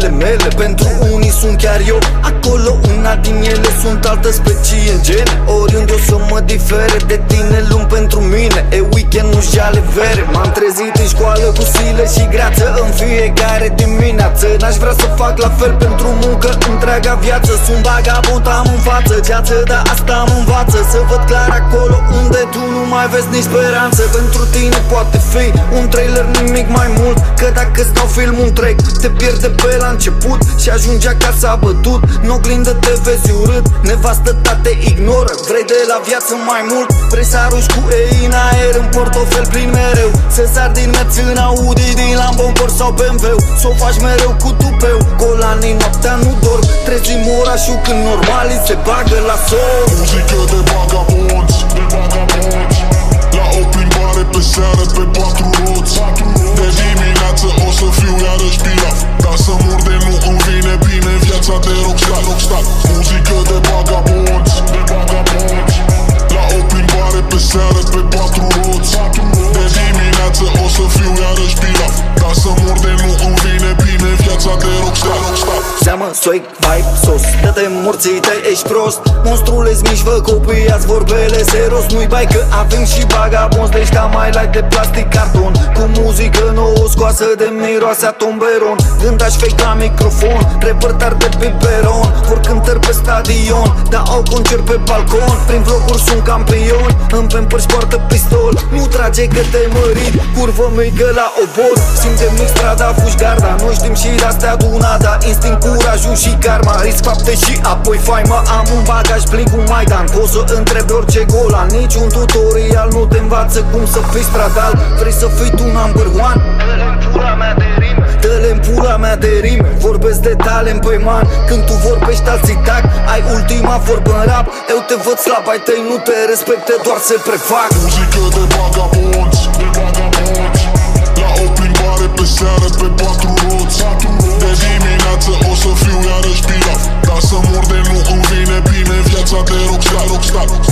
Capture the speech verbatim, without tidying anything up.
visele mele. Pentru unii sunt chiar eu acolo, una din ele sunt altă specie în gene. Oriunde o să mă difere de tine, luni pentru mine e weekend, nu jale vere. M-am trezit în școală cu sile și greață în fiecare dimineață. N-aș vrea să fac la fel pentru muncă întreaga viață. Sunt vagabond, am în față ceață, dar asta mă învață să văd clar acolo unde tu nu mai vezi nici speranță. Pentru tine poate fi un trailer, nimic mai mult, că dacă stau filmul întreg te pierde pe la început și ajungi acasă abătut. În oglindă te vezi urât, nevastă ta te ignoră. Vrei de la viață mai mult, vrei să arunci cu ei în aer, în portofel plin mereu. Să sar din merț în Audi, din Lamborghini sau B M W. S-o faci mereu cu tupeu, golanii noaptea nu dorm. Trezim orașul când normalii se bagă la somn. Muzică de vagabonzi, de vagabonzi, la o plimbare pe seară pe patru roți. De dimineață o să fiu iarăși pilaf, dar să mor de nu îmi vine bine viața de rockstar, rockstar. Muzică de vagabonzi, de vagabonzi, la o plimbare pe seară pe patru roți. De dimineață o să fiu iarăși pilaf, dar să mor de nu îmi vine bine viața de rockstar, rockstar. Seamă, swag, vibe, sos, dă-te morții tăi, ești prost. Monstrule-ți mici, vă copiați vorbele seros. Nu-i bai că avem și vagabonzi de ăștia mai light de plastic carton, cu muzică nouă scoasă de miroase a tomberon. Când aș fake la microfon, rapper tari de biberon. Vor cântări pe stadion, dar au concert pe balcon. Prin vloguri sunt campioni, în Pampers poartă pistol. Nu trage că te-ai mărit, curvă mică la obor. Simtem mic strada, fugi garda, noi știm și de-astea dunada. Instinct, curajul și karma, risc fapte și apoi faima. Am un bagaj plin cu Maidan, poți să întrebi orice golan. Niciun tutorial nu te învață cum să fii stradal. Vrei să fii tu number one? Dă-le-n pula mea de rime, dă-le-n pula mea de rime. Vorbesc de talent pe man, când tu vorbești alții tac. Ai ultima vorbă în rap, eu te văd slab, ai tăi nu te respecte, doar se prefac. Muzică de vagabonzi, de vagabonzi, la o plimbare pe seară pe patru roți. De dimineață o să fiu iarăși pilaf, dar să mor de nu îmi vine bine viața de rockstar, rockstar.